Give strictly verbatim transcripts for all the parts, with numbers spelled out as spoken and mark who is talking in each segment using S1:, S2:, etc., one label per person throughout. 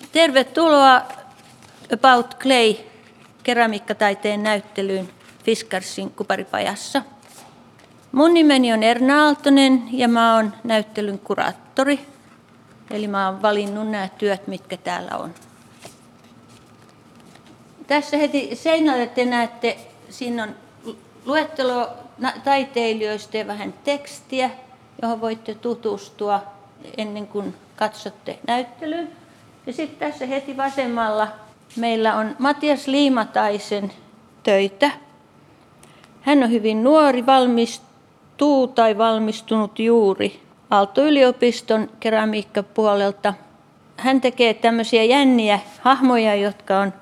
S1: Tervetuloa About Clay keramiikkataiteen näyttelyyn Fiskarsin kuparipajassa. Mun nimeni on Erna Aaltonen ja mä oon näyttelyn kuraattori. Eli mä oon valinnut nämä työt, mitkä täällä on. Tässä heti seinällä te näette, siinä on luettelo taiteilijoista ja vähän tekstiä, johon voitte tutustua ennen kuin katsotte näyttelyyn. Ja sitten tässä heti vasemmalla meillä on Matias Liimataisen töitä. Hän on hyvin nuori, valmistuu tai valmistunut juuri Aalto-yliopiston keramiikkapuolelta. Hän tekee tämmöisiä jänniä hahmoja, jotka on...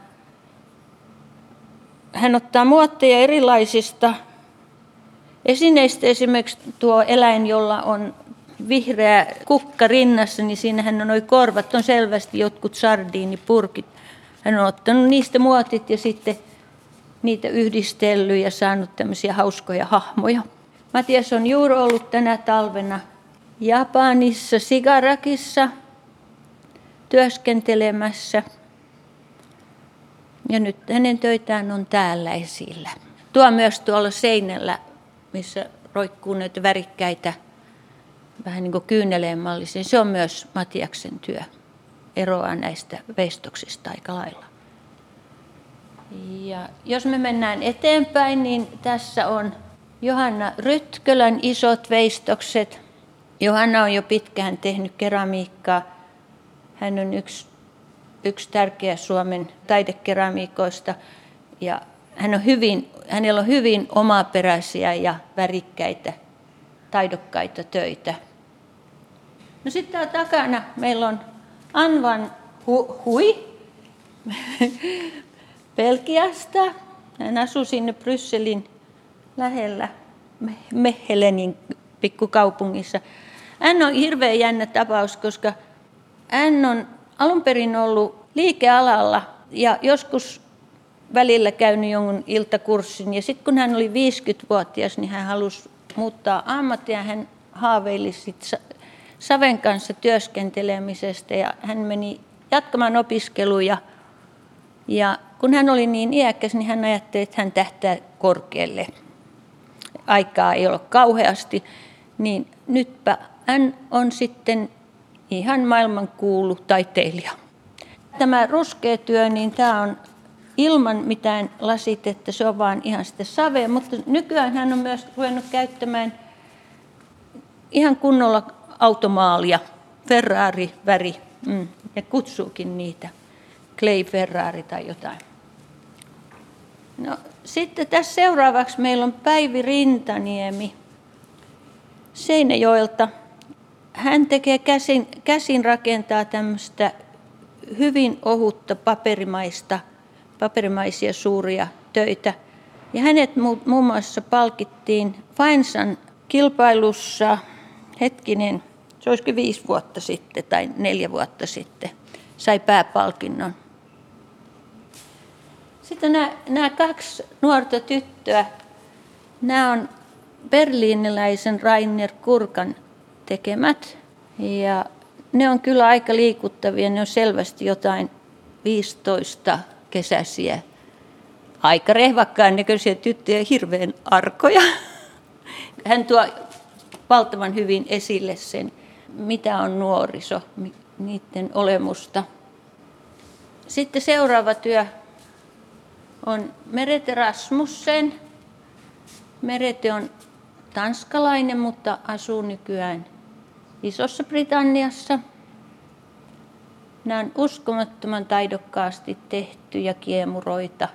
S1: Hän ottaa muotteja erilaisista esineistä. Esimerkiksi tuo eläin, jolla on vihreä kukka rinnassa, niin siinähän on nuo korvat, on selvästi jotkut sardiinipurkit. Hän on ottanut niistä muotit ja sitten niitä yhdistellyt ja saanut tämmöisiä hauskoja hahmoja. Matias on juuri ollut tänä talvena Japanissa, Shigarakissa työskentelemässä. Ja nyt hänen töitään on täällä esillä. Tuo myös tuolla seinällä, missä roikkuu näitä värikkäitä, vähän niin kuin kyyneleenmallisia. Se on myös Matiaksen työ. Eroaa näistä veistoksista aika lailla. Ja jos me mennään eteenpäin, niin tässä on Johanna Rytkölän isot veistokset. Johanna on jo pitkään tehnyt keramiikkaa. Hän on yksi, yksi tärkeä Suomen taidekeramiikoista. Ja hän on hyvin, hänellä on hyvin omaperäisiä ja värikkäitä, taidokkaita töitä. No sitten täällä takana meillä on Anvan hu- Hui Belgiasta. Hän asuu sinne Brysselin lähellä Mechelenin pikkukaupungissa. Hän on hirveän jännä tapaus, koska hän on alun perin ollut liikealalla ja joskus välillä käynyt jonkun iltakurssin. Ja sitten kun hän oli viisikymmentävuotias, niin hän halusi muuttaa ammattia. Hän haaveili sitten saven kanssa työskentelemisestä ja hän meni jatkamaan opiskeluja. Ja kun hän oli niin iäkäs, niin hän ajatteli, että hän tähtää korkealle. Aikaa ei ole kauheasti, niin nytpä hän on sitten ihan maailmankuulu taiteilija. Tämä ruskea työ, niin tämä on ilman mitään lasitetta, se on vaan ihan sitä savea, mutta nykyään hän on myös ruvennut käyttämään ihan kunnolla automaalia, Ferrari-väri, mm, ja kutsuukin niitä Clay Ferrari tai jotain. No, sitten tässä seuraavaksi meillä on Päivi Rintaniemi Seinäjoelta. Hän tekee käsin, käsin rakentaa tämmöistä hyvin ohutta paperimaista, paperimaisia suuria töitä. Ja hänet muun muassa palkittiin Faensan kilpailussa, hetkinen, se olisikin viisi vuotta sitten tai neljä vuotta sitten, sai pääpalkinnon. Sitten nämä, nämä kaksi nuorta tyttöä, nämä on berliiniläisen Rainer Kurkan tekemät. Ja ne on kyllä aika liikuttavia, ne on selvästi jotain viisitoista kesäisiä. Aika rehvakkaan näköisiä tyttöjä, hirveän arkoja. Hän tuo valtavan hyvin esille sen, mitä on nuoriso, niiden olemusta. Sitten seuraava työ on Merete Rasmussen. Merete on tanskalainen, mutta asuu nykyään Isossa Britanniassa. Nämä on uskomattoman taidokkaasti tehtyjä kiemuroita.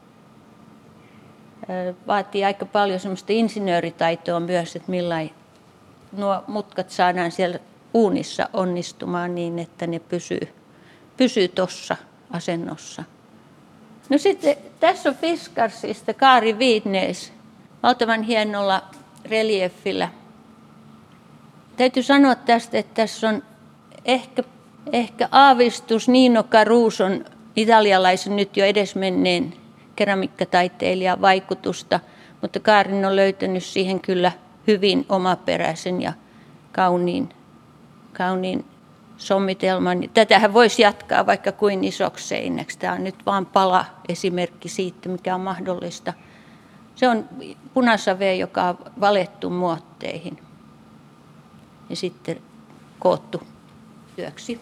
S1: Vaatii aika paljon semmoista insinööritaitoa myös, että millain nuo mutkat saadaan siellä uunissa onnistumaan niin, että ne pysyy, pysyy tuossa asennossa. No sitten tässä on Fiskarsista Kaari Viidnees valtavan hienolla reliefillä. Täytyy sanoa tästä, että tässä on ehkä, ehkä aavistus Nino Caruson, italialaisen nyt jo edesmenneen keramiikkataiteilijan vaikutusta, mutta Kaarin on löytänyt siihen kyllä hyvin omaperäisen ja kauniin, kauniin sommitelman. Tätähän voisi jatkaa vaikka kuin isoksi seinäksi. Tämä on nyt vain pala esimerkki siitä, mikä on mahdollista. Se on punasavea, joka on valettu muotteihin ja sitten koottu työksi.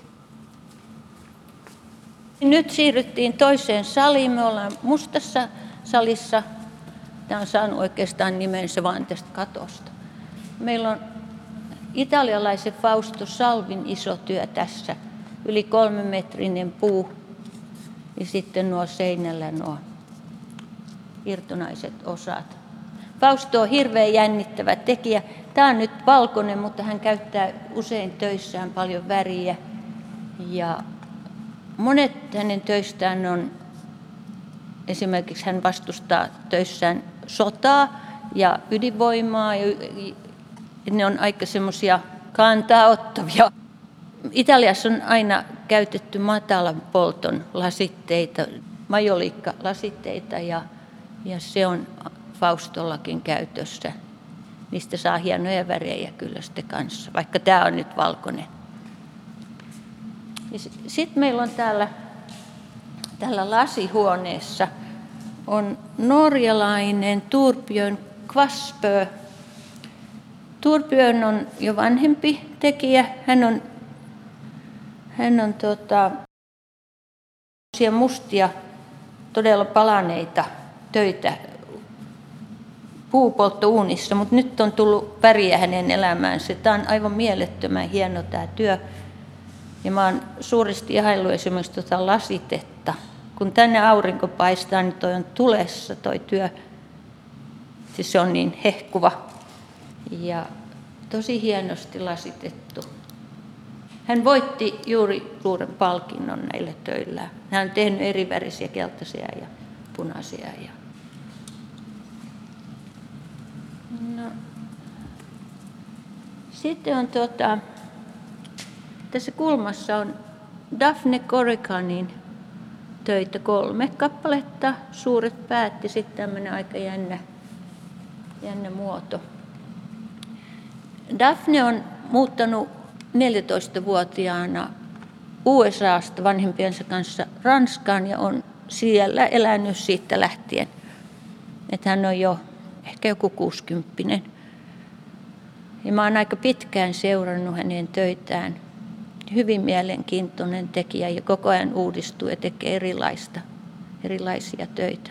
S1: Nyt siirryttiin toiseen saliin. Me ollaan mustassa salissa. Tämä on saanut oikeastaan nimensä vain tästä katosta. Meillä on italialaisen Fausto Salvin iso työ tässä. Yli kolmemetrinen puu ja sitten nuo seinällä nuo irtonaiset osat. Fausto on hirveän jännittävä tekijä. Tämä on nyt valkoinen, mutta hän käyttää usein töissään paljon väriä. Ja monet hänen töistään on, esimerkiksi hän vastustaa töissään sotaa ja ydinvoimaa. Ja ne on aika semmoisia kantaa ottavia. Italiassa on aina käytetty matalan polton lasitteita, majoliikkalasitteita ja, ja se on Faustollakin käytössä. Niistä saa hienoja värejä kyllä sitten kanssa, vaikka tämä on nyt valkoinen. Sitten meillä on täällä, täällä lasihuoneessa on norjalainen Torbjörn Kvaspö. Torbjörn on jo vanhempi tekijä. Hän on, hän on tota, mustia, todella palaneita töitä puupolttouunissa, mutta nyt on tullut väriä hänen elämäänsä. Tämä on aivan mielettömän hieno tämä työ. Ja mä oon suuresti ihaillut esimerkiksi tuota lasitetta. Kun tänne aurinko paistaa, niin toi on tulessa toi työ. Siis se on niin hehkuva ja tosi hienosti lasitettu. Hän voitti juuri suuren palkinnon näille töillä. Hän on tehnyt eri värisiä, keltaisia ja punaisia. Ja no. Sitten on tuota, tässä kulmassa on Daphne Corriganin töitä, kolme kappaletta, suuret päät ja sitten tämmöinen aika jännä, jännä muoto. Daphne on muuttanut neljätoistavuotiaana U S A:sta vanhempiensa kanssa Ranskaan ja on siellä elänyt siitä lähtien. Että hän on jo ehkä joku kuusikymppinen. Ja mä oon aika pitkään seurannut hänen töitään. Hyvin mielenkiintoinen tekijä ja koko ajan uudistuu ja tekee erilaista, erilaisia töitä.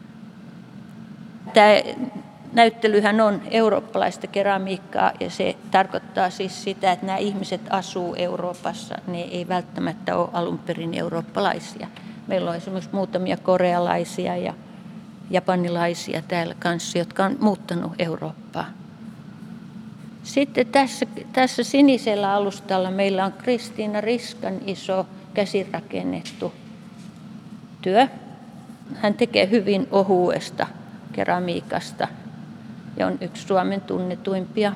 S1: Tämä näyttelyhän on eurooppalaista keramiikkaa ja se tarkoittaa siis sitä, että nämä ihmiset asuu Euroopassa. Ne ei välttämättä ole alun perin eurooppalaisia. Meillä on esimerkiksi muutamia korealaisia ja japanilaisia täällä kanssa, jotka on muuttanut Eurooppaan. Sitten tässä, tässä sinisellä alustalla meillä on Kristiina Riskan iso käsirakennettu työ. Hän tekee hyvin ohuesta keramiikasta ja on yksi Suomen tunnetuimpia.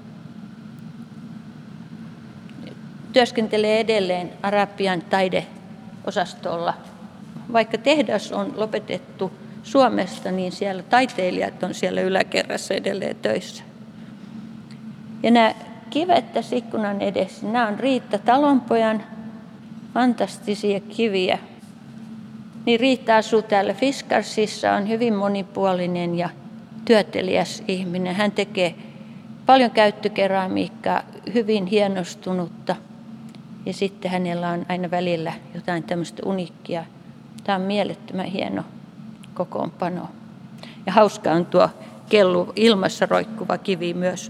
S1: Työskentelee edelleen Arabian taideosastolla. Vaikka tehdas on lopetettu Suomesta, niin siellä taiteilijat on siellä yläkerrassa edelleen töissä. Ja nämä kivet tässä ikkunan edessä, nämä on Riitta Talonpojan fantastisia kiviä. Niin Riitta asuu täällä Fiskarsissa, on hyvin monipuolinen ja työteliäs ihminen. Hän tekee paljon käyttökeramiikkaa, hyvin hienostunutta. Ja sitten hänellä on aina välillä jotain tämmöistä uniikkia. Tämä on mielettömän hieno kokoonpano. Ja hauska on tuo kellu ilmassa roikkuva kivi myös.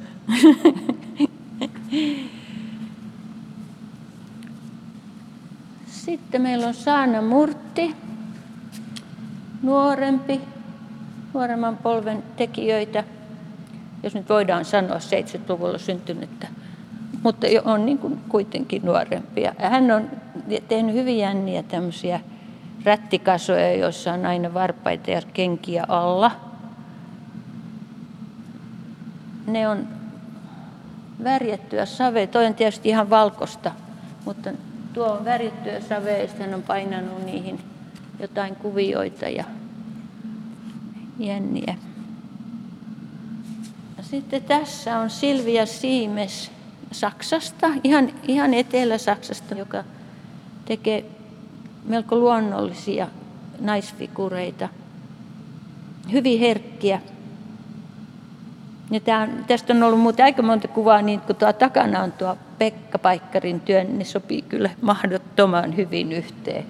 S1: Sitten meillä on Saana Murti, nuorempi, nuoremman polven tekijöitä, jos nyt voidaan sanoa seitsemänkymmentäluvulla syntynyttä, mutta on niin kuin kuitenkin nuorempia. Hän on tehnyt hyvin jänniä tämmöisiä rättikasoja, joissa on aina varpaita ja kenkiä alla. Ne on värjättyä savea. Toi on tietysti ihan valkoista, mutta tuo on värjättyä savea ja hän on painanut niihin jotain kuvioita ja jänniä. Ja sitten tässä on Silvia Siimes. Saksasta, ihan, ihan Etelä-Saksasta, joka tekee melko luonnollisia naisfigureita, hyvin herkkiä. Ja on, tästä on ollut muuten aika monta kuvaa, niin kun tuo takana on tuo Pekka Paikkarin työ, niin ne sopii kyllä mahdottoman hyvin yhteen.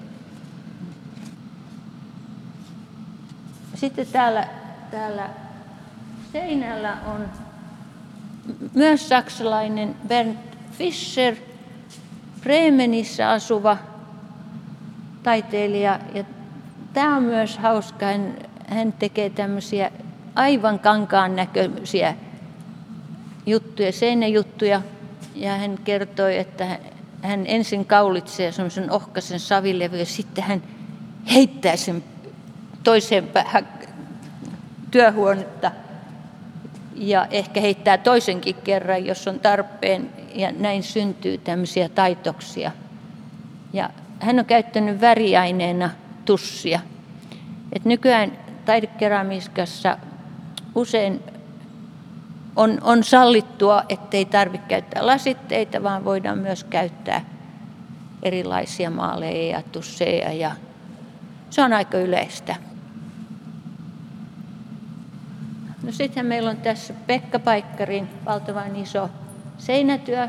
S1: Sitten täällä, täällä seinällä on myös saksalainen Bernd Fischer, Bremenissä asuva taiteilija. Ja tämä on myös hauska, hän, hän tekee tämmöisiä aivan kankaan näköisiä juttuja, seinäjuttuja. Ja hän kertoi, että hän ensin kaulitsee semmoisen ohkaisen savilevyn ja sitten hän heittää sen toiseen päähän työhuonetta ja ehkä heittää toisenkin kerran, jos on tarpeen, ja näin syntyy tämmöisiä taitoksia. Ja hän on käyttänyt väriaineena tussia. Et nykyään taidekeramiikassa usein on, on sallittua, ettei tarvitse käyttää lasitteita, vaan voidaan myös käyttää erilaisia maaleja ja tusseja, ja se on aika yleistä. No sitten meillä on tässä Pekka Paikkarin valtavan iso seinätyö.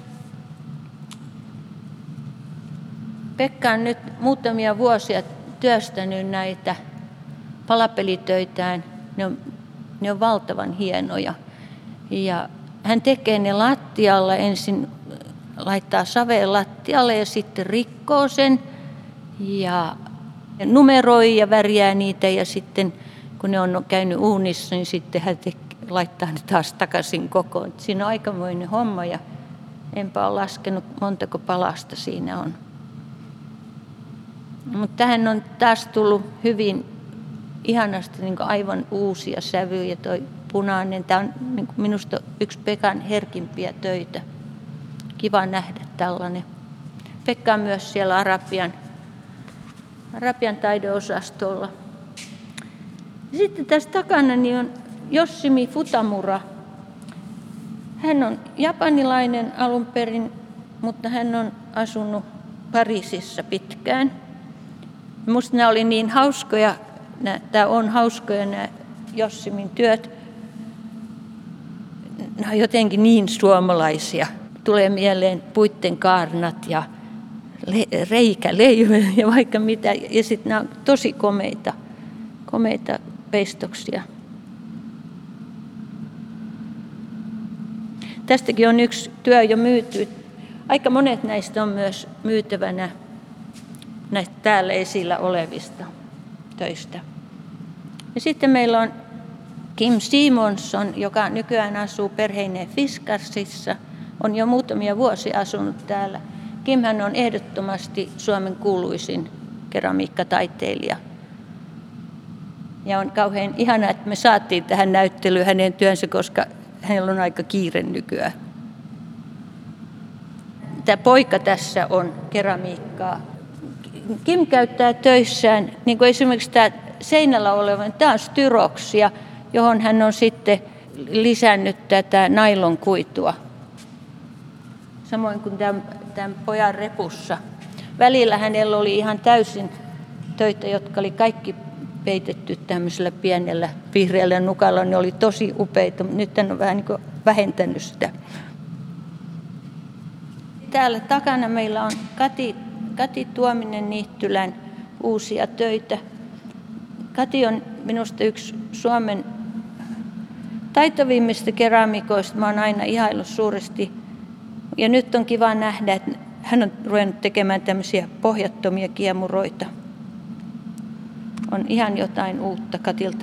S1: Pekka on nyt muutamia vuosia työstänyt näitä palapelitöitään. Ne on, ne on valtavan hienoja. Ja hän tekee ne lattialla, ensin laittaa saveen lattialle ja sitten rikkoo sen ja numeroi ja värjää niitä, ja sitten kun ne on käynyt uunissa, niin sitten hän te- laittaa ne taas takaisin kokoon. Siinä on aikamoinen homma, ja enpä ole laskenut montako palasta siinä on. Mutta tähän on taas tullut hyvin ihanasti niin kuin aivan uusia sävyjä. Toi punainen, tämä on niin kuin minusta yksi Pekan herkimpiä töitä. Kiva nähdä tällainen. Pekka on myös siellä Arabian, Arabian taideosastolla. Sitten tässä takana niin on Yoshimi Futamura. Hän on japanilainen alun perin, mutta hän on asunut Pariisissa pitkään. Minusta nämä oli niin hauskoja, tämä on hauskoja nämä Yoshimin työt. Nämä on jotenkin niin suomalaisia. Tulee mieleen puitten kaarnat ja reikäleivä ja vaikka mitä. Ja sitten nämä on tosi komeita, komeita peistoksia. Tästäkin on yksi työ jo myyty. Aika monet näistä on myös myytävänä näistä täällä esillä olevista töistä. Ja sitten meillä on Kim Simonson, joka nykyään asuu perheineen Fiskarsissa. On jo muutamia vuosia asunut täällä. Kimhän on ehdottomasti Suomen kuuluisin keramiikkataiteilija. Ja on kauhean ihanaa, että me saatiin tähän näyttelyyn hänen työnsä, koska hänellä on aika kiire nykyään. Tämä poika tässä on keramiikkaa. Kim käyttää töissään, niin kuin esimerkiksi tämä seinällä oleva, tämä on styroksia, johon hän on sitten lisännyt tätä nailonkuitua. Samoin kuin tämän, tämän pojan repussa. Välillä hänellä oli ihan täysin töitä, jotka oli kaikki peitetty tämmöisellä pienellä vihreällä nukalla. Ne oli tosi upeita, mutta nyt hän on vähän niin kuin vähentänyt sitä. Täällä takana meillä on Kati, Kati Tuominen-Niittylän uusia töitä. Kati on minusta yksi Suomen taitavimmista keramikoista. Mä oon aina ihaillut suuresti. Ja nyt on kiva nähdä, että hän on ruvennut tekemään tämmöisiä pohjattomia kiemuroita. On ihan jotain uutta Katilta.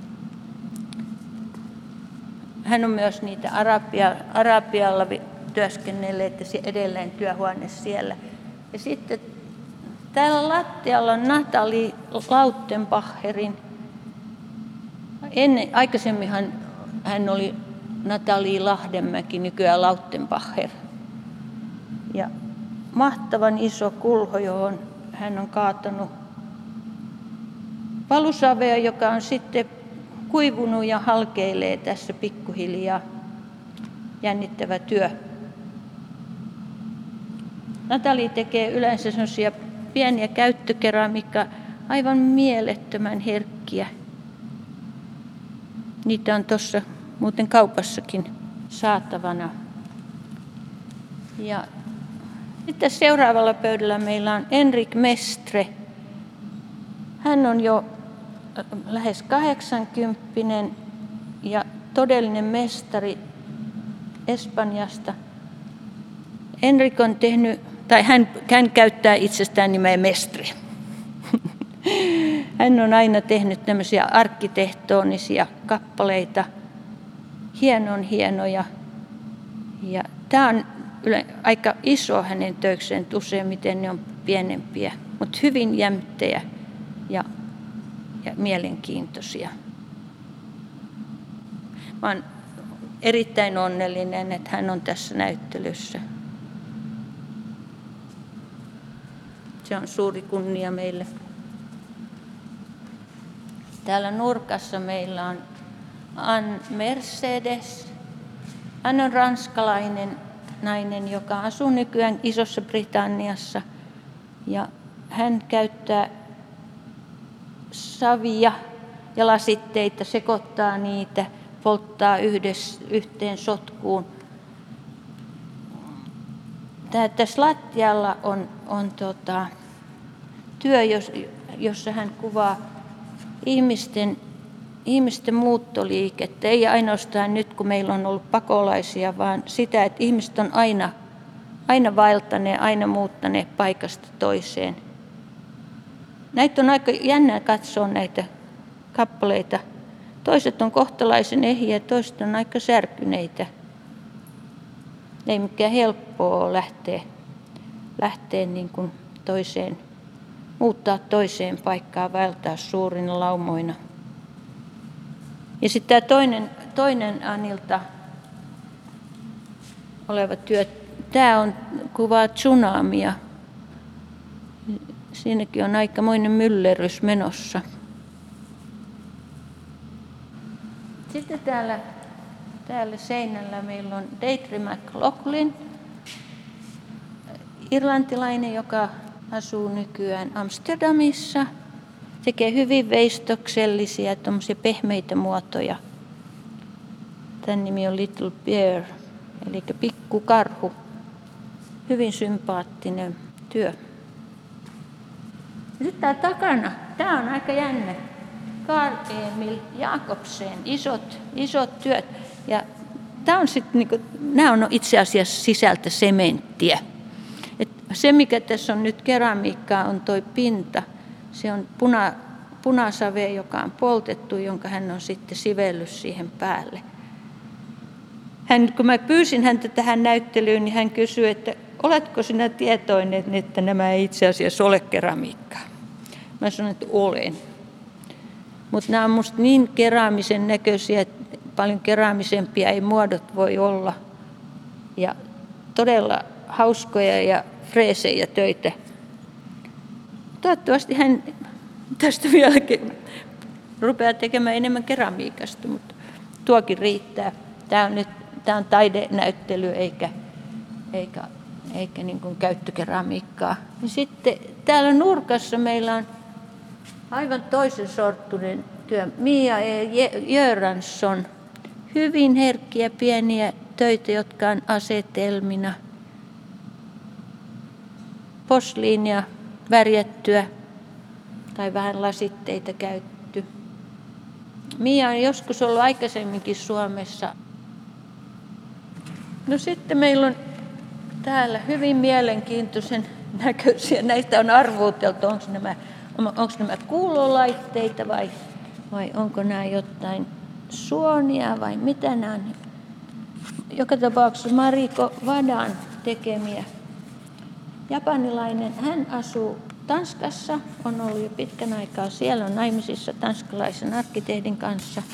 S1: Hän on myös niitä Arabia, Arabialla työskennelleet edelleen työhuone siellä. Ja sitten täällä lattialla on Natalie Lautenbacherin. Ennen, aikaisemminhan hän oli Natalie Lahdenmäki, nykyään Lautenbacher. Ja mahtavan iso kulho, johon hän on kaatanut valusavea, joka on sitten kuivunut ja halkeilee tässä pikkuhiljaa. Jännittävä työ. Natali tekee yleensä sellaisia pieniä käyttökeramiikkaa, aivan mielettömän herkkiä. Niitä on tuossa muuten kaupassakin saatavana. Ja sitten seuraavalla pöydällä meillä on Enrik Mestre. Hän on jo lähes kahdeksankymppinen ja todellinen mestari Espanjasta. Enrik on tehnyt, tai hän, hän käyttää itsestään nimeä Mestre. Hän on aina tehnyt tämmöisiä arkkitehtonisia kappaleita, hienon hienoja. Ja tämä on yle, aika iso hänen töikseen, useimmiten ne on pienempiä, mutta hyvin jämttejä ja, ja mielenkiintoisia. Mä olen erittäin onnellinen, että hän on tässä näyttelyssä. Se on suuri kunnia meille. Täällä nurkassa meillä on Anne Mercedes. Hän on ranskalainen nainen, joka asuu nykyään Isossa Britanniassa. Ja hän käyttää savia ja lasitteita, sekoittaa niitä, polttaa yhdessä, yhteen sotkuun. Tää, tässä lattialla on, on tota, työ, jossa hän kuvaa ihmisten, ihmisten muuttoliikettä. Ei ainoastaan nyt, kun meillä on ollut pakolaisia, vaan sitä, että ihmiset on aina, aina vaeltaneet, aina muuttaneet paikasta toiseen. Näitä on aika jännää katsoa näitä kappaleita. Toiset on kohtalaisen ehjiä, toiset on aika särkyneitä. Ei mikään helppoa ole lähteä, lähteä niin kuin toiseen, muuttaa toiseen paikkaan, vaeltaa suurina laumoina. Ja sitten tämä toinen, toinen Anilta oleva työ, tämä on kuvaa tsunamia. Siinäkin on aikamoinen myllerrys menossa. Sitten täällä, täällä seinällä meillä on Deirdre McLaughlin, irlantilainen, joka asuu nykyään Amsterdamissa. Tekee hyvin veistoksellisia, tuommoisia pehmeitä muotoja. Tämän nimi on Little Bear, eli pikkukarhu. Hyvin sympaattinen työ. Sitten tää takana, tämä on aika jännä. Carl Emil Jacobsen, isot, isot työt. Ja tää on sit, niinku, nämä on itse asiassa sisältä sementtiä. Et se, mikä tässä on nyt keramiikkaa, on toi pinta. Se on puna, punasave, joka on poltettu, jonka hän on sitten sivellyt siihen päälle. Hän, kun mä pyysin häntä tähän näyttelyyn, niin hän kysyi, että oletko sinä tietoinen, että nämä ei itse asiassa ole keramiikkaa? Mä sanoin, että olen. Mutta nämä on musta niin keraamisen näköisiä, että paljon keraamisempia ei muodot voi olla. Ja todella hauskoja ja freesejä töitä. Toivottavasti hän tästä vieläkin rupeaa tekemään enemmän keramiikasta, mutta tuokin riittää. Tämä on nyt tämä on taidenäyttely eikä, eikä, eikä niin kuin käyttökeramiikkaa. Ja sitten täällä nurkassa meillä on aivan toisen sorttuinen työ. Mia E. Göransson. Hyvin herkkiä pieniä töitä, jotka on asetelmina. Posliinia värjättyä tai vähän lasitteita käytetty. Mia on joskus ollut aikaisemminkin Suomessa. No sitten meillä on täällä hyvin mielenkiintoisen näköisiä. Näistä on arvuuteltu, onko nämä, onko nämä kuulolaitteita vai, vai onko nämä jotain suonia vai mitä nämä on. Joka tapauksessa Mariko Wadan tekemiä. Japanilainen, hän asuu Tanskassa, on ollut jo pitkän aikaa siellä, on naimisissa tanskalaisen arkkitehdin kanssa.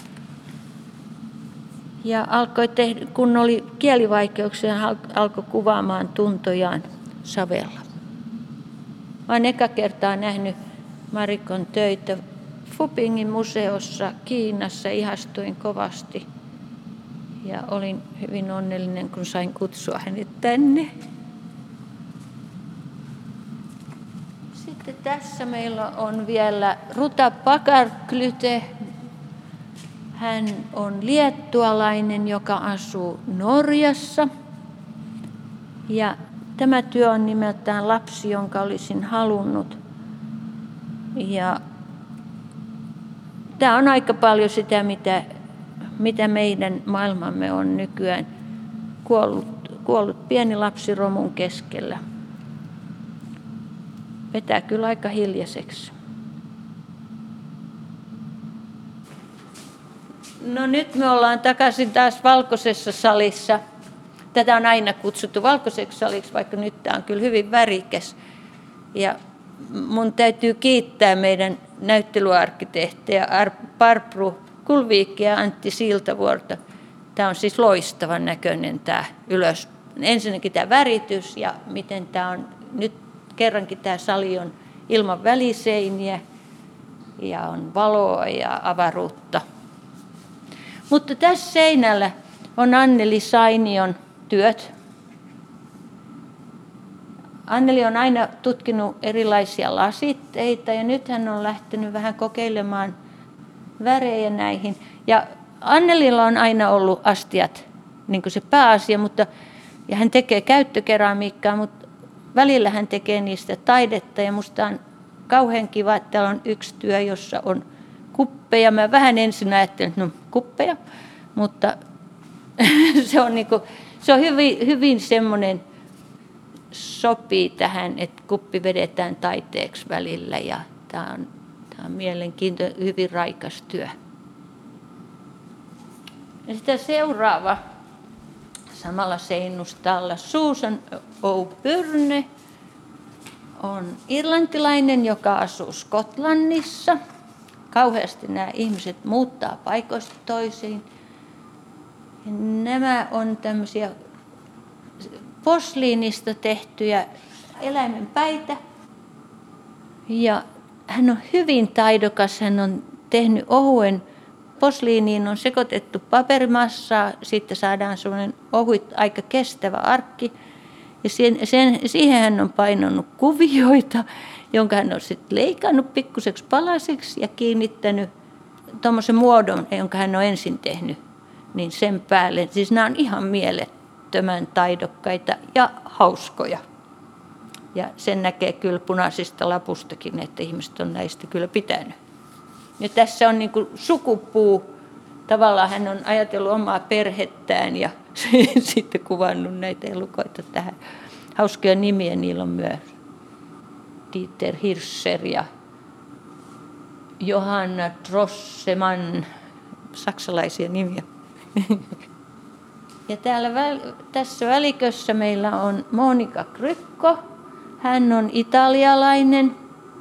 S1: Ja alkoi tehdä, kun oli kielivaikeuksia, hän alkoi kuvaamaan tuntojaan savella. Mä olen eka kertaa nähnyt Marikon töitä Fupingin museossa Kiinassa, ihastuin kovasti. Ja olin hyvin onnellinen, kun sain kutsua hänet tänne. tässä meillä on vielä Ruta Pakarklyte. Hän on liettualainen, joka asuu Norjassa. Ja tämä työ on nimeltään Lapsi, jonka olisin halunnut. Ja tämä on aika paljon sitä, mitä, mitä meidän maailmamme on nykyään kuollut, kuollut pieni lapsi romun keskellä. Vetää kyllä aika hiljaiseksi. No nyt me ollaan takaisin taas valkoisessa salissa. Tätä on aina kutsuttu valkoiseksi saliksi, vaikka nyt tämä on kyllä hyvin värikäs. Ja mun täytyy kiittää meidän näyttelyarkkitehtejä Barbro Kulviikkia ja Antti Siltavuorta. Tämä on siis loistavan näköinen tämä ylös. Ensinnäkin tämä väritys ja miten tämä on nyt kerrankin tämä sali on ilman väliseiniä ja on valoa ja avaruutta. Mutta tässä seinällä on Anneli Sainion työt. Anneli on aina tutkinut erilaisia lasitteita ja nyt hän on lähtenyt vähän kokeilemaan värejä näihin. Ja Annelilla on aina ollut astiat niin kuin se pääasia, mutta, ja hän tekee käyttökeramiikkaa, mutta välillä hän tekee niistä taidetta ja musta on kauhean kiva, että täällä on yksi työ, jossa on kuppeja. Mä vähän ensin ajattelin, että no kuppeja, mutta se on, niin kuin, se on hyvin, hyvin semmoinen, sopii tähän, että kuppi vedetään taiteeksi välillä ja tämä on, tämä on mielenkiintoinen, hyvin raikas työ. Ja sitten seuraava samalla seinustalla Susan O'Byrne on irlantilainen, joka asuu Skotlannissa. Kauheasti nämä ihmiset muuttaa paikoista toisiin. Ja nämä on tämmöisiä posliinista tehtyjä eläimen päitä. Ja hän on hyvin taidokas. Hän on tehnyt ohuen posliiniin, on sekoitettu paperimassaa. Sitten saadaan semmoinen ohuit, aika kestävä arkki. Ja sen, sen, siihen hän on painanut kuvioita, jonka hän on sitten leikannut pikkuseksi palasiksi ja kiinnittänyt tuommoisen muodon, jonka hän on ensin tehnyt, niin sen päälle. Siis nämä on ihan mielettömän taidokkaita ja hauskoja. Ja sen näkee kyllä punaisista lapustakin, että ihmiset on näistä kyllä pitänyt. Ja tässä on niin kuin sukupuu. Tavallaan hän on ajatellut omaa perhettään ja sitten kuvannut näitä elukoita tähän. Hauskoja nimiä niillä on myös. Dieter Hirscher ja Johanna Drossemann, saksalaisia nimiä. Ja täällä tässä välikössä meillä on Monika Krykko. Hän on italialainen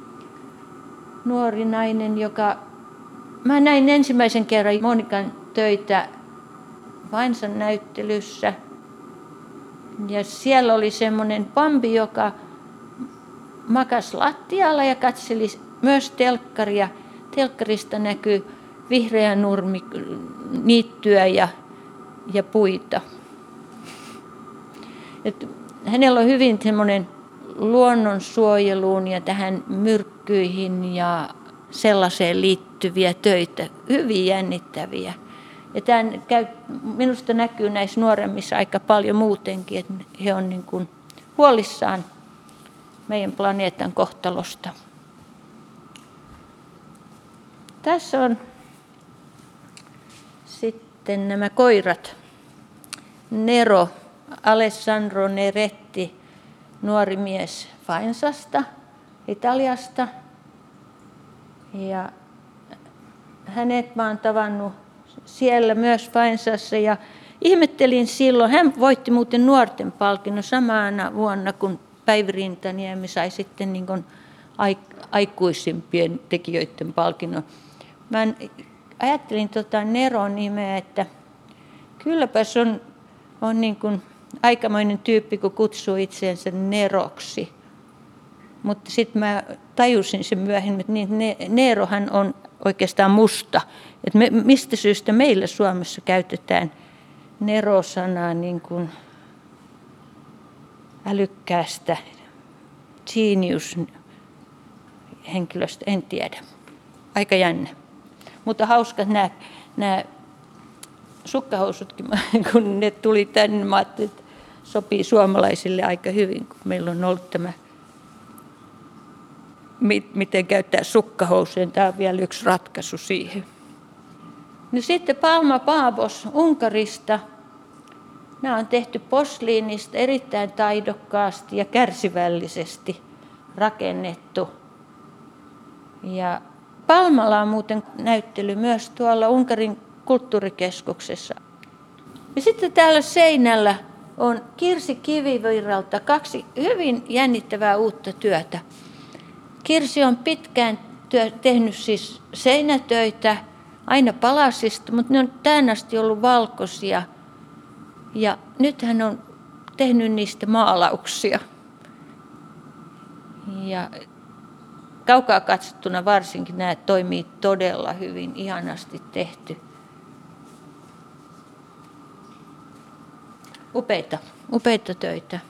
S1: nuori nainen, joka... Mä näin ensimmäisen kerran Monikan töitä Vainsan näyttelyssä. Ja siellä oli semmoinen Bambi, joka makasi lattialla ja katseli myös telkkaria. Telkkarista näkyy vihreä nurmi, niittyä ja, ja puita. Et hänellä on hyvin semmoinen luonnonsuojeluun ja tähän myrkkyihin ja sellaiseen liittyviä töitä, hyvin jännittäviä. Ja tämä käy, minusta näkyy näissä nuoremmissa aika paljon muutenkin, että he on niin kuin huolissaan meidän planeetan kohtalosta. Tässä on sitten nämä koirat. Nero, Alessandro Neretti, nuori mies Fainsasta, Italiasta. Ja hänet mä oon tavannut siellä myös Fainsassa ja ihmettelin silloin, hän voitti muuten nuorten palkinnon samana vuonna, kun Päivi Rintaniemi sai sitten niin kuin aikuisimpien tekijöiden palkinnon. Mä ajattelin tota Neron nimeä, että kylläpäs on, on niin kuin aikamoinen tyyppi, kun kutsuu itseensä Neroksi. Mutta sitten mä tajusin sen myöhemmin, että niin, Nerohan on oikeastaan musta. Et me, mistä syystä meillä Suomessa käytetään Nero-sanaa niin kuin älykkäästä, genius, henkilöstä, en tiedä. Aika jännä. Mutta hauska nämä, nämä sukkahousutkin, kun ne tuli tänne, mä ajattelin, että sopii suomalaisille aika hyvin, kun meillä on ollut tämä, miten käyttää sukkahousuja. Tämä on vielä yksi ratkaisu siihen. No sitten Palma Paavos Unkarista. Nämä on tehty posliinista erittäin taidokkaasti ja kärsivällisesti rakennettu. Ja Palmalla on muuten näyttely myös tuolla Unkarin kulttuurikeskuksessa. Ja sitten täällä seinällä on Kirsi Kivivirralta kaksi hyvin jännittävää uutta työtä. Kirsi on pitkään työ, tehnyt siis seinätöitä, aina palasista, mutta ne on tähän asti ollut valkoisia. Ja nyt hän on tehnyt niistä maalauksia. Ja kaukaa katsottuna varsinkin nämä toimii todella hyvin, ihanasti tehty. Upeita, upeita töitä.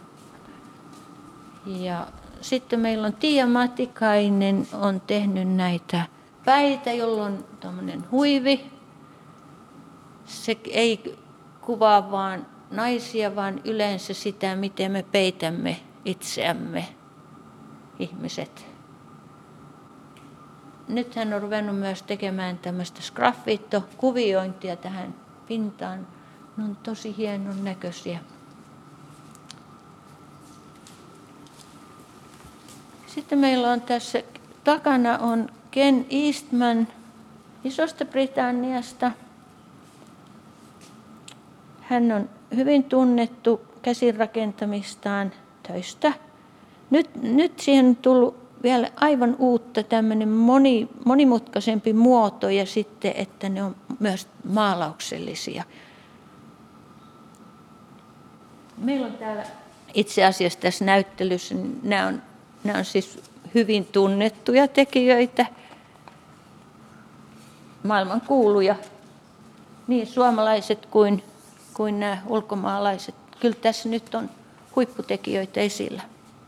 S1: Ja sitten meillä on Tiia Matikainen on tehnyt näitä päitä, jolla on tämmöinen huivi. Se ei kuvaa vaan naisia, vaan yleensä sitä, miten me peitämme itseämme, ihmiset. Nyt hän on ruvennut myös tekemään tämmöistä sgraffito-kuviointia tähän pintaan. Ne on tosi hienon näköisiä. Sitten meillä on tässä takana on Ken Eastman Isosta Britanniasta. Hän on hyvin tunnettu käsinrakentamistaan töistä. Nyt, nyt siihen on tullut vielä aivan uutta tämmöinen moni, monimutkaisempi muoto ja sitten, että ne on myös maalauksellisia. Meillä on täällä itse asiassa tässä näyttelyssä, nämä on, nämä on siis hyvin tunnettuja tekijöitä, maailman kuuluja, niin suomalaiset kuin, kuin nämä ulkomaalaiset. Kyllä tässä nyt on huipputekijöitä esillä.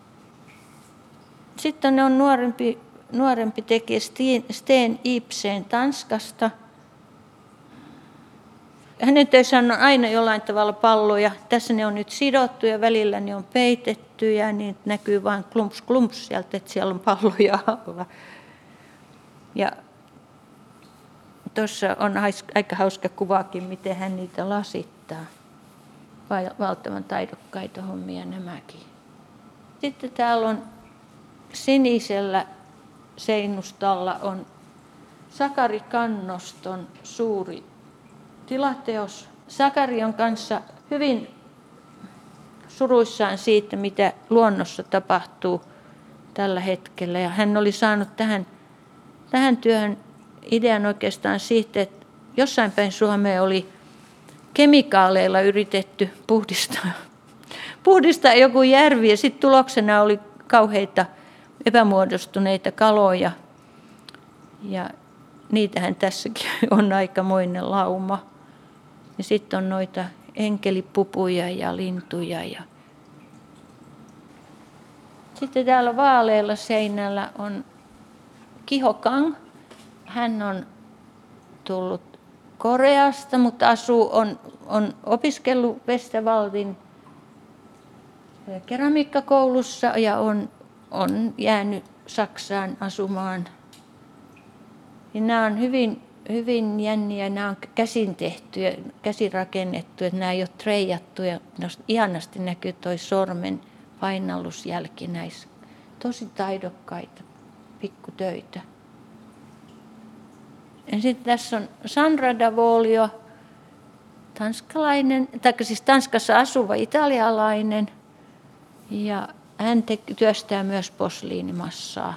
S1: Sitten on nuorempi, nuorempi tekijä Sten Ibsen Tanskasta. Hänen töissään on aina jollain tavalla palloja. Tässä ne on nyt sidottu ja välillä ne on peitetty ja niin näkyy vain klumps klumps sieltä, että siellä on palloja alla. Ja tuossa on aika hauska kuvakin, miten hän niitä lasittaa. Valtavan taidokkaita hommia nämäkin. Sitten täällä on sinisellä seinustalla on Sakari Kannoston suuri tilateos. Sakari on kanssa hyvin suruissaan siitä, mitä luonnossa tapahtuu tällä hetkellä. Ja hän oli saanut tähän, tähän työhön idean oikeastaan siitä, että jossain päin Suomea oli kemikaaleilla yritetty puhdistaa, puhdistaa joku järvi ja sitten tuloksena oli kauheita epämuodostuneita kaloja. Ja niitähän tässäkin on aikamoinen lauma. Ja sitten on noita enkelipupuja ja lintuja. Ja sitten täällä vaalealla seinällä on Kiho Kang. Hän on tullut Koreasta, mutta asuu, on, on opiskellut Westerwaldin keramiikkakoulussa ja on, on jäänyt Saksaan asumaan. Ja nämä on hyvin, hyvin jänniä, nämä on käsin tehtyjä, käsin rakennettuja, nämä ei ole treijattuja. Ihanasti näkyy tuo sormen painallusjälki näissä. Tosi taidokkaita pikkutöitä. Ja sitten tässä on Sandra Davolio, tanskalainen, tai siis Tanskassa asuva italialainen. Ja hän te- työstää myös posliinimassaa.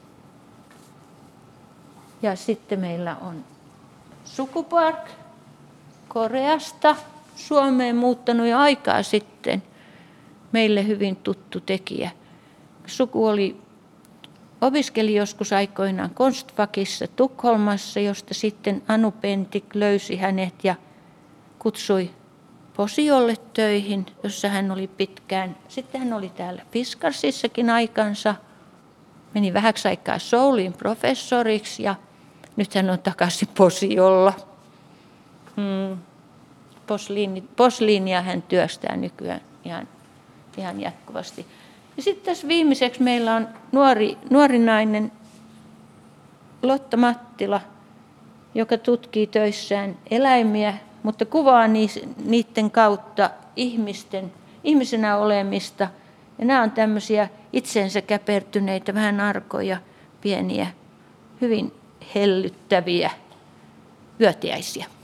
S1: Ja sitten meillä on Sukupark Koreasta, Suomeen muuttanut jo aikaa sitten, meille hyvin tuttu tekijä. Suku oli, opiskeli joskus aikoinaan Konstfackissa Tukholmassa, josta sitten Anu Pentik löysi hänet ja kutsui Posiolle töihin, jossa hän oli pitkään. Sitten hän oli täällä Fiskarsissakin aikansa. meni vähäksi aikaa Souliin professoriksi ja nyt hän on takaisin Posiolla. Hmm. Posliini, posliinia hän työstää nykyään ihan, ihan jatkuvasti. Ja sitten tässä viimeiseksi meillä on nuori, nuori nainen Lotta Mattila, joka tutkii töissään eläimiä, mutta kuvaa niiden kautta ihmisten, ihmisenä olemista. Ja nämä on tämmöisiä itseensä käpertyneitä, vähän arkoja, pieniä, hyvin hellyttäviä yötiäisiä.